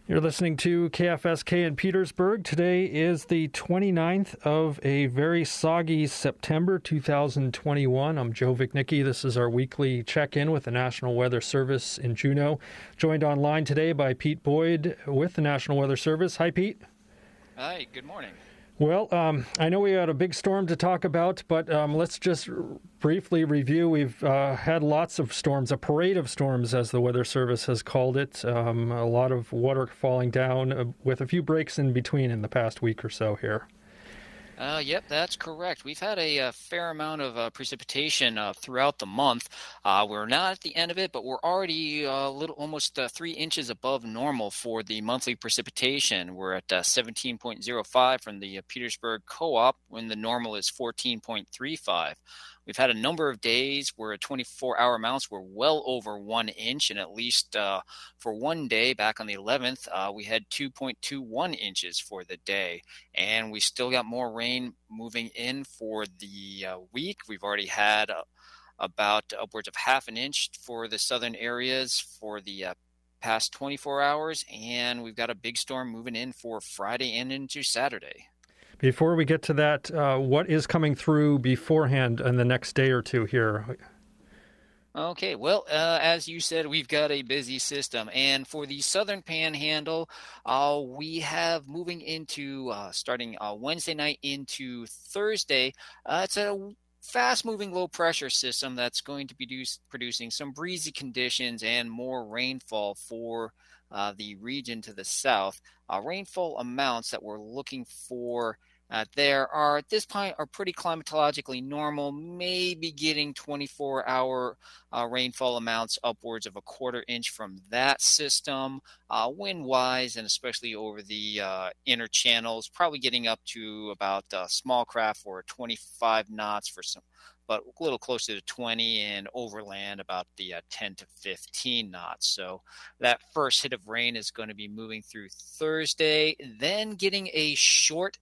You're listening to KFSK in Petersburg. Today is the 29th of a very soggy September 2021. I'm Joe Vicnicki. This is our weekly check-in with the National Weather Service in Juneau. Joined online today by Pete Boyd with the National Weather Service. Hi, Pete. Hi, good morning. Well, I know we had a big storm to talk about, but let's just briefly review. We've had lots of storms, a parade of storms, as the Weather Service has called it. A lot of water falling down with a few breaks in between in the past week or so here. Yep, that's correct. We've had a fair amount of precipitation throughout the month. We're not at the end of it, but we're already almost 3 inches above normal for the monthly precipitation. We're at 17.05 from the Petersburg Co-op when the normal is 14.35. We've had a number of days where 24-hour amounts were well over 1 inch, and at least for one day back on the 11th, we had 2.21 inches for the day. And we still got more rain moving in for the week. We've already had about upwards of half an inch for the southern areas for the past 24 hours, and we've got a big storm moving in for Friday and into Saturday. Before we get to that, what is coming through beforehand in the next day or two here? Okay, well, as you said, we've got a busy system. And for the southern panhandle, we have moving into starting Wednesday night into Thursday. It's a fast-moving low-pressure system that's going to be producing some breezy conditions and more rainfall for the region to the south. Rainfall amounts that we're looking for there are at this point are pretty climatologically normal, maybe getting 24-hour rainfall amounts upwards of a quarter inch from that system. Wind-wise, and especially over the inner channels, probably getting up to about small craft for 25 knots for some, but a little closer to 20, and overland about the 10 to 15 knots. So that first hit of rain is going to be moving through Thursday, then getting a short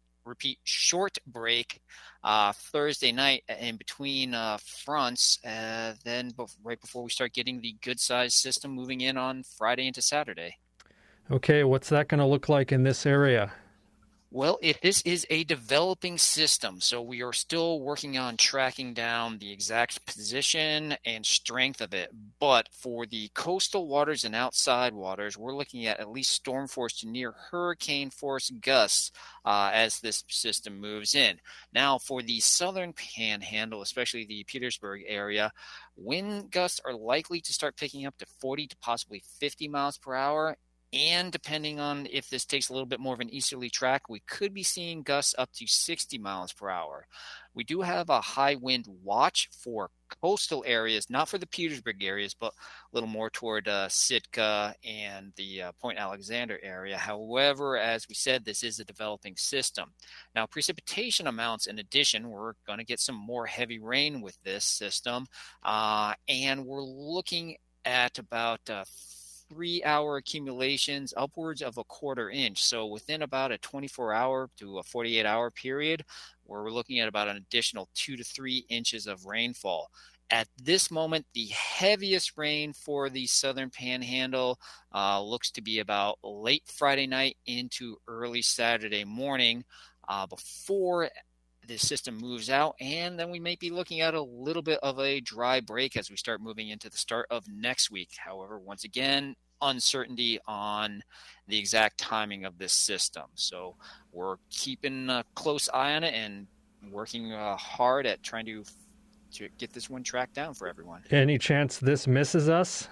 break Thursday night in between fronts, then right before we start getting the good-sized system moving in on Friday into Saturday. Okay, what's that going to look like in this area? Well, this is a developing system, so we are still working on tracking down the exact position and strength of it. But for the coastal waters and outside waters, we're looking at least storm force to near hurricane force gusts as this system moves in. Now, for the southern panhandle, especially the Petersburg area, wind gusts are likely to start picking up to 40 to possibly 50 miles per hour. And depending on if this takes a little bit more of an easterly track, we could be seeing gusts up to 60 miles per hour. We do have a high wind watch for coastal areas, not for the Petersburg areas, but a little more toward Sitka and the Point Alexander area. However, as we said, this is a developing system. Now, precipitation amounts, in addition, we're going to get some more heavy rain with this system. And we're looking at about 3-hour accumulations upwards of a quarter inch. So within about a 24-hour to a 48-hour period, we're looking at about an additional 2 to 3 inches of rainfall. At this moment, the heaviest rain for the southern panhandle looks to be about late Friday night into early Saturday morning before the system moves out, and then we may be looking at a little bit of a dry break as we start moving into the start of next week. However, once again, uncertainty on the exact timing of this system. So we're keeping a close eye on it and working hard at trying to get this one tracked down for everyone. Any chance this misses us?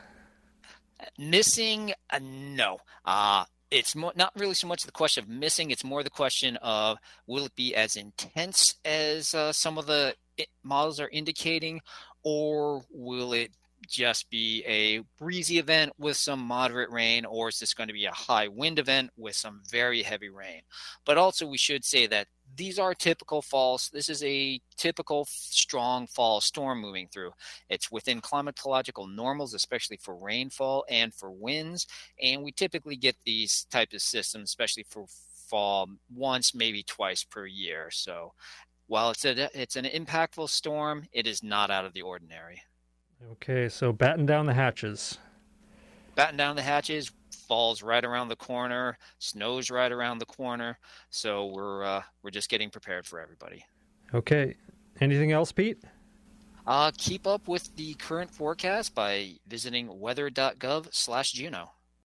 Missing? No. It's not really so much the question of missing. It's more the question of, will it be as intense as some of the models are indicating, or will it just be a breezy event with some moderate rain, or is this going to be a high wind event with some very heavy rain? But also we should say that these are typical falls. This is a typical strong fall storm moving through. It's within climatological normals, especially for rainfall and for winds. And we typically get these types of systems, especially for fall, once, maybe twice per year. So while it's an impactful storm, it is not out of the ordinary. Okay, so batten down the hatches. Batten down the hatches. fall's right around the corner, snow's right around the corner. So we're just getting prepared for everybody. Okay. Anything else, Pete? Keep up with the current forecast by visiting weather.gov/Juneau.